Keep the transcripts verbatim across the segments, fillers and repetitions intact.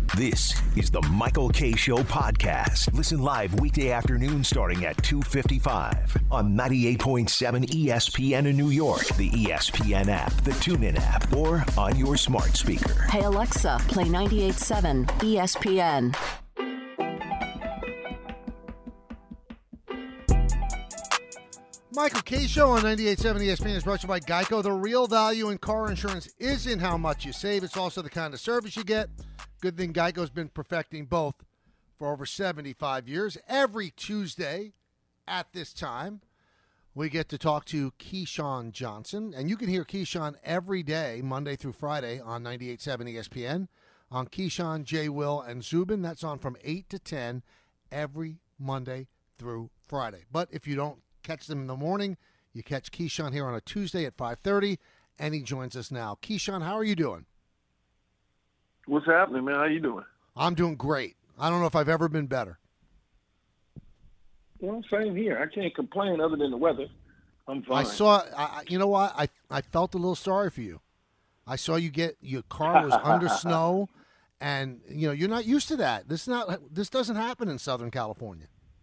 This is the Michael Kay Show podcast. Listen live weekday afternoon starting at two fifty-five on ninety-eight point seven E S P N in New York, the E S P N app, the TuneIn app, or on your smart speaker. Hey Alexa, play ninety-eight point seven E S P N. Michael Kay Show on ninety-eight point seven E S P N is brought to you by Geico. The real value in car insurance isn't how much you save. It's also the kind of service you get. Good thing Geico's been perfecting both for over seventy-five years. Every Tuesday at this time, we get to talk to Keyshawn Johnson. And you can hear Keyshawn every day, Monday through Friday, on ninety-eight point seven E S P N. On Keyshawn, J. Will, and Zubin. That's on from eight to ten every Monday through Friday. But if you don't catch them in the morning, you catch Keyshawn here on a Tuesday at five thirty, and he joins us now. Keyshawn, how are you doing? What's happening, man? How you doing? I'm doing great. I don't know if I've ever been better. Well, same here. I can't complain other than the weather. I'm fine. I saw, I, you know what? I, I felt a little sorry for you. I saw you get, your car was under snow, and, you know, you're not used to that. This not this doesn't happen in Southern California.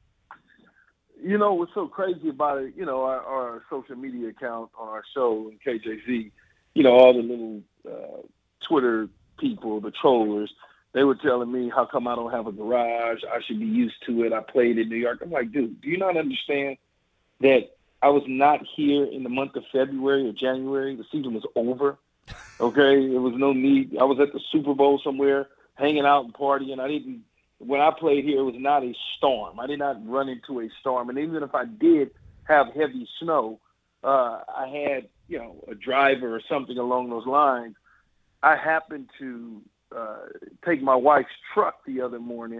You know what's so crazy about it, you know, our, our social media account on our show in K J Z, you know, all the little uh, Twitter people, the trollers, they were telling me how come I don't have a garage. I should be used to it. I played in New York. I'm like, dude, do you not understand that I was not here in the month of February or January? The season was over. Okay, there was no need. I was at the Super Bowl somewhere, hanging out and partying. I didn't. When I played here, it was not a storm. I did not run into a storm. And even if I did have heavy snow, uh, I had, you know, a driver or something along those lines. I happened to uh, take my wife's truck the other morning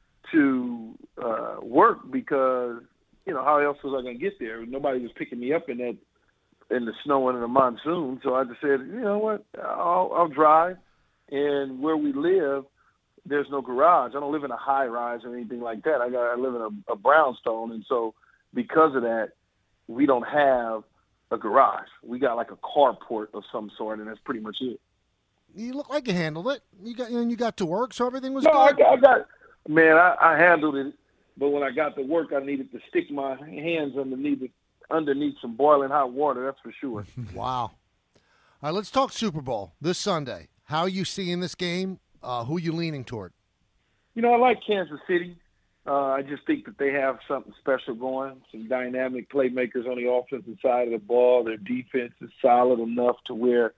to uh, work because, you know, how else was I going to get there? Nobody was picking me up in that in the snow and in the monsoon. So I just said, you know what, I'll, I'll drive. And where we live, there's no garage. I don't live in a high rise or anything like that. I got I live in a, a brownstone, and so because of that, we don't have a garage. We got like a carport of some sort, and that's pretty much it. You look like you handled it. You got and you got to work, so everything was no, good. I, I got man. I, I handled it, but when I got to work, I needed to stick my hands underneath it, underneath some boiling hot water. That's for sure. Wow. All right, let's talk Super Bowl this Sunday. How are you seeing this game? Uh, who are you leaning toward? You know, I like Kansas City. Uh, I just think that they have something special going, some dynamic playmakers on the offensive side of the ball. Their defense is solid enough to where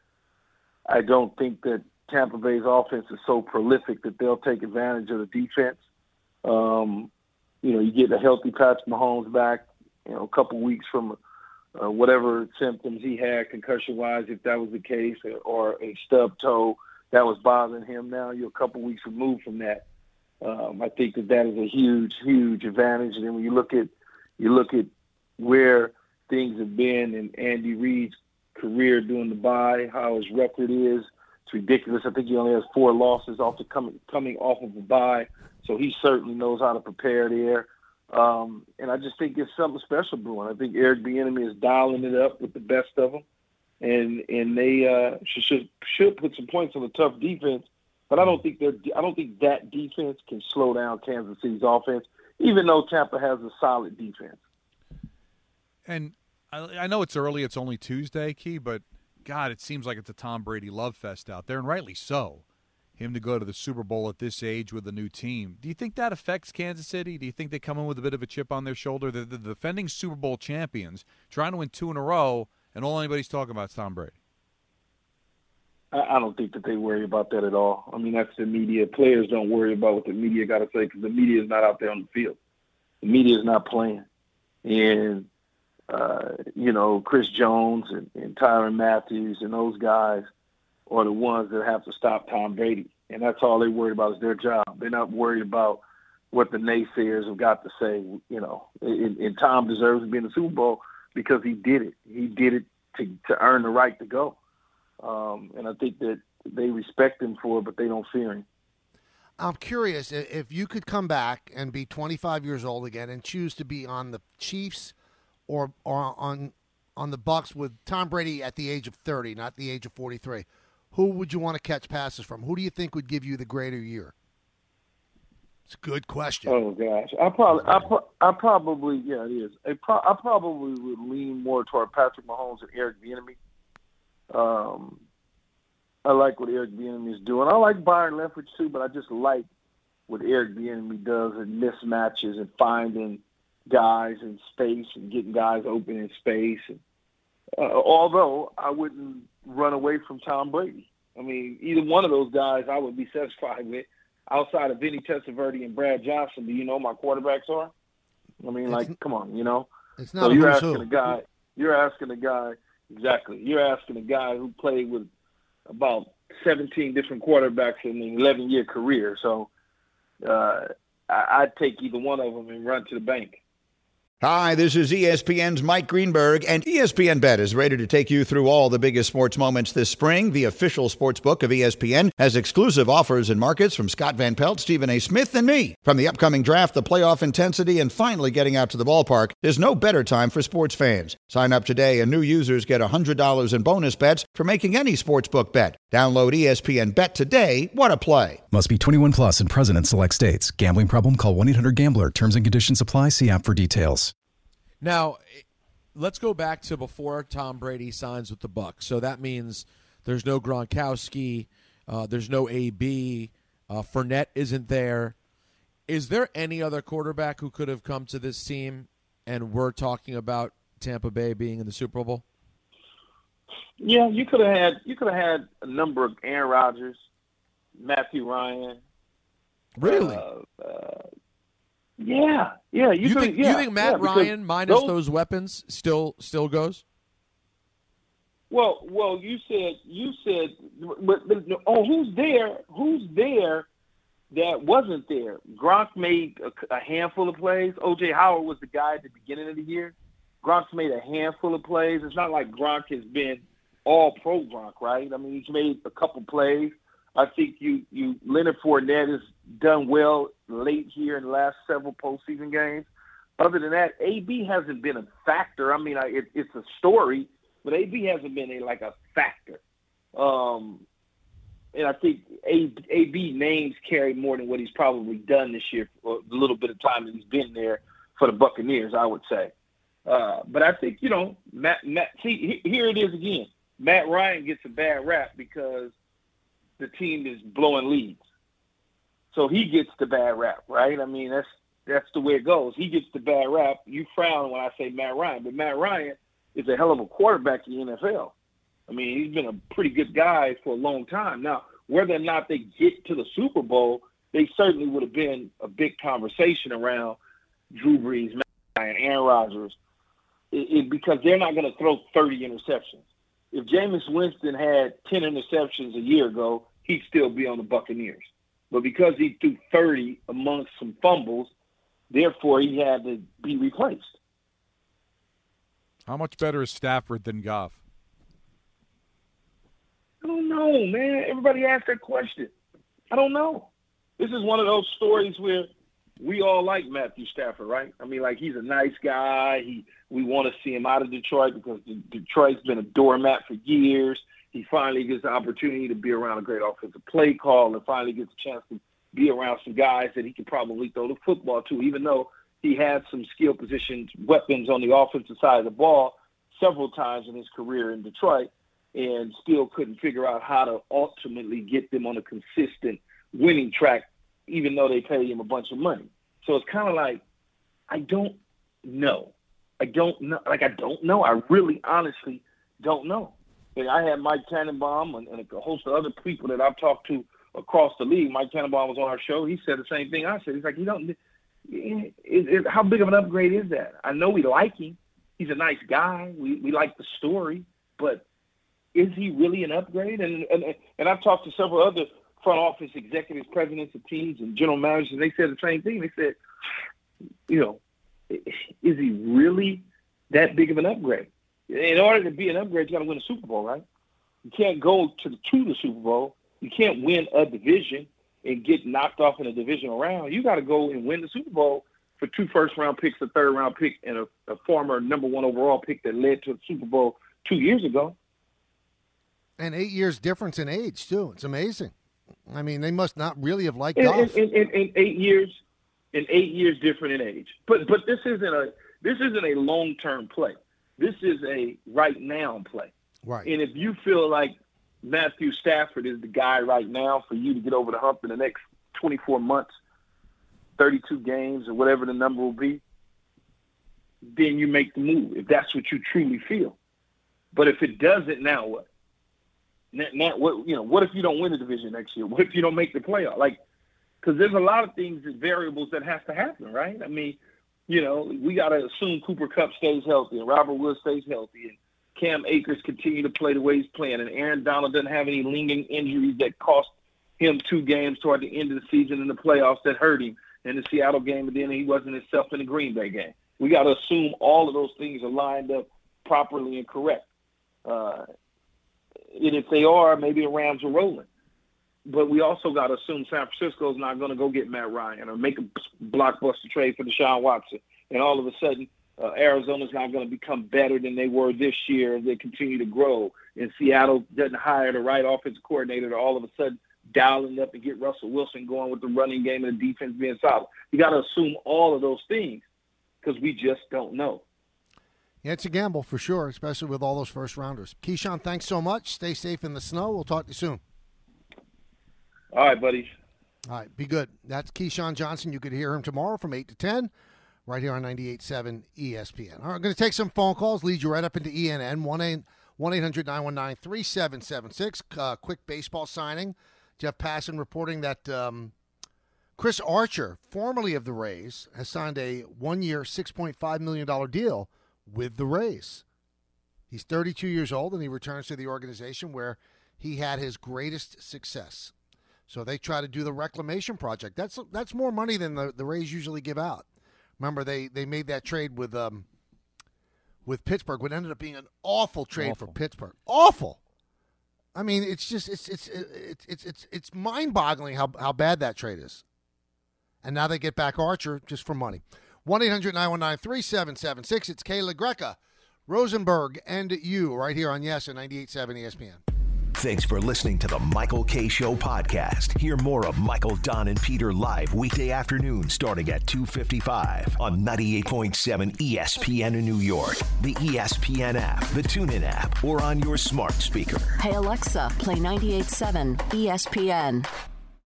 I don't think that Tampa Bay's offense is so prolific that they'll take advantage of the defense. Um, you know, you get a healthy Patrick Mahomes back, you know, a couple weeks from uh, whatever symptoms he had concussion-wise, if that was the case, or a stub toe that was bothering him. Now you're a couple weeks removed from that. Um, I think that that is a huge, huge advantage. And then when you look at you look at where things have been in Andy Reid's career during the bye, how his record is, it's ridiculous. I think he only has four losses off the coming coming off of a bye, so he certainly knows how to prepare there. Um, and I just think it's something special brewing. I think Eric Bieniemy is dialing it up with the best of them. And and they uh, should, should should put some points on a tough defense, but I don't think they're I don't think that defense can slow down Kansas City's offense, even though Tampa has a solid defense. And I, I know it's early; it's only Tuesday, Key, but God, it seems like it's a Tom Brady love fest out there, and rightly so. Him to go to the Super Bowl at this age with a new team. Do you think that affects Kansas City? Do you think they come in with a bit of a chip on their shoulder? They're the defending Super Bowl champions, trying to win two in a row. And all anybody's talking about is Tom Brady. I don't think that they worry about that at all. I mean, that's the media. Players don't worry about what the media got to say because the media is not out there on the field. The media is not playing. And, uh, you know, Chris Jones and, and Tyrann Matthews and those guys are the ones that have to stop Tom Brady. And that's all they're worried about is their job. They're not worried about what the naysayers have got to say, you know. And, and Tom deserves to be in the Super Bowl because he did it. He did it to, to earn the right to go. Um, and I think that they respect him for it, but they don't fear him. I'm curious, if you could come back and be twenty-five years old again and choose to be on the Chiefs or, or on on the Bucs with Tom Brady at the age of thirty, not the age of forty-three, who would you want to catch passes from? Who do you think would give you the greater year? It's a good question. Oh gosh, I probably, I, pro- I probably, yeah, it is. I, pro- I probably would lean more toward Patrick Mahomes and Eric Bieniemy. Um, I like what Eric Bieniemy is doing. I like Byron Leftwich too, but I just like what Eric Bieniemy does in mismatches and finding guys in space and getting guys open in space. And, uh, although I wouldn't run away from Tom Brady. I mean, either one of those guys I would be satisfied with. Outside of Vinny Testaverde and Brad Johnson, do you know my quarterbacks are? I mean, like, it's, come on, you know. It's not. So a you're who's asking who. a guy. You're asking a guy exactly. You're asking a guy who played with about seventeen different quarterbacks in an eleven-year career. So uh, I, I'd take either one of them and run to the bank. Hi, this is E S P N's Mike Greenberg, and E S P N Bet is ready to take you through all the biggest sports moments this spring. The official sports book of E S P N has exclusive offers and markets from Scott Van Pelt, Stephen A. Smith, and me. From the upcoming draft, the playoff intensity, and finally getting out to the ballpark, there's no better time for sports fans. Sign up today, and new users get one hundred dollars in bonus bets for making any sportsbook bet. Download E S P N Bet today. What a play. Must be twenty-one plus and present in select states. Gambling problem? Call one eight hundred gambler. Terms and conditions apply. See app for details. Now, let's go back to before Tom Brady signs with the Bucs. So that means there's no Gronkowski, uh, there's no A B, uh, Fournette isn't there. Is there any other quarterback who could have come to this team and we're talking about Tampa Bay being in the Super Bowl? Yeah, you could have had you could have had a number of Aaron Rodgers, Matthew Ryan. Really? Uh, uh, yeah, yeah. You, You could, think yeah, you think Matt yeah, because Ryan minus those, those weapons still still goes? Well, well, you said you said, but, but oh, who's there? Who's there that wasn't there? Gronk made a, a handful of plays. O J Howard was the guy at the beginning of the year. Gronk's made a handful of plays. It's not like Gronk has been all pro Gronk, right? I mean, he's made a couple plays. I think you you Leonard Fournette has done well late here in the last several postseason games. Other than that, A B hasn't been a factor. I mean, I, it, it's a story, but A B hasn't been a, like a factor. Um, and I think A, AB names carry more than what he's probably done this year for the little bit of time that he's been there for the Buccaneers, I would say. Uh, but I think, you know, Matt, Matt, see, here it is again. Matt Ryan gets a bad rap because the team is blowing leads. So he gets the bad rap, right? I mean, that's that's the way it goes. He gets the bad rap. You frown when I say Matt Ryan, but Matt Ryan is a hell of a quarterback in the N F L. I mean, he's been a pretty good guy for a long time. Now, whether or not they get to the Super Bowl, they certainly would have been a big conversation around Drew Brees, Matt Ryan, Aaron Rodgers, it, it, because they're not going to throw thirty interceptions. If Jameis Winston had ten interceptions a year ago, he'd still be on the Buccaneers. But because he threw thirty amongst some fumbles, therefore he had to be replaced. How much better is Stafford than Goff? I don't know, man. Everybody asks that question. I don't know. This is one of those stories where we all like Matthew Stafford, right? I mean, like, he's a nice guy. He we want to see him out of Detroit because Detroit's been a doormat for years. He finally gets the opportunity to be around a great offensive play call and finally gets a chance to be around some guys that he could probably throw the football to, even though he had some skill positions, weapons on the offensive side of the ball several times in his career in Detroit, and still couldn't figure out how to ultimately get them on a consistent winning track, even though they paid him a bunch of money. So it's kind of like, I don't know. I don't know. Like, I don't know. I really honestly don't know. And I had Mike Tannenbaum and, and a host of other people that I've talked to across the league. Mike Tannenbaum was on our show. He said the same thing I said. He's like, you don't, it, it, how big of an upgrade is that? I know we like him. He's a nice guy. We we like the story, but is he really an upgrade? And and and I've talked to several other front office executives, presidents of teams, and general managers, and they said the same thing. They said, you know, is he really that big of an upgrade? In order to be an upgrade, you got to win a Super Bowl, right? You can't go to the, to the Super Bowl. You can't win a division and get knocked off in a divisional round. You got to go and win the Super Bowl for two first-round picks, a third-round pick, and a, a former number one overall pick that led to the Super Bowl two years ago. And eight years difference in age, too. It's amazing. I mean, they must not really have liked In, Goff. in, in, in eight years, and eight years different in age. But but this isn't a this isn't a long-term play. This is a right now play. Right. And if you feel like Matthew Stafford is the guy right now for you to get over the hump in the next twenty-four months, thirty-two games, or whatever the number will be, then you make the move, if that's what you truly feel. But if it doesn't, now what? Now, now what? You know, what if you don't win the division next year? What if you don't make the playoff? Like, because there's a lot of things, variables that has to happen, right? I mean, you know, we got to assume Cooper Kupp stays healthy and Robert Woods stays healthy and Cam Akers continue to play the way he's playing, and Aaron Donald doesn't have any lingering injuries that cost him two games toward the end of the season in the playoffs that hurt him in the Seattle game, and then he wasn't himself in the Green Bay game. We got to assume all of those things are lined up properly and correct. Uh, and if they are, maybe the Rams are rolling. But we also got to assume San Francisco is not going to go get Matt Ryan or make a blockbuster trade for Deshaun Watson, and all of a sudden Uh, Arizona's not going to become better than they were this year as they continue to grow. And Seattle doesn't hire the right offensive coordinator to all of a sudden dialing up and get Russell Wilson going with the running game and the defense being solid. You got to assume all of those things because we just don't know. Yeah, it's a gamble for sure, especially with all those first rounders. Keyshawn, thanks so much. Stay safe in the snow. We'll talk to you soon. All right, buddies. All right, be good. That's Keyshawn Johnson. You could hear him tomorrow from eight to ten. Right here on ninety-eight point seven E S P N. All right, I'm going to take some phone calls, lead you right up into E N N, one eight hundred nine one nine three seven seven six. Uh, quick baseball signing. Jeff Passan reporting that um, Chris Archer, formerly of the Rays, has signed a one-year, six point five million dollars deal with the Rays. He's thirty-two years old, and he returns to the organization where he had his greatest success. So they try to do the reclamation project. That's that's more money than the, the Rays usually give out. Remember, they, they made that trade with um with Pittsburgh, what ended up being an awful trade awful. for Pittsburgh. Awful. I mean, it's just it's it's it's it's it's, it's mind-boggling how how bad that trade is. And now they get back Archer just for money. one eight hundred nine one nine three seven seven six. It's Kayla Greca, Rosenberg, and you right here on Yes and ninety-eight point seven E S P N. Thanks for listening to the Michael Kay Show podcast. Hear more of Michael, Don, and Peter live weekday afternoons starting at two fifty-five on ninety-eight point seven E S P N in New York, the E S P N app, the TuneIn app, or on your smart speaker. Hey, Alexa, play ninety-eight point seven E S P N.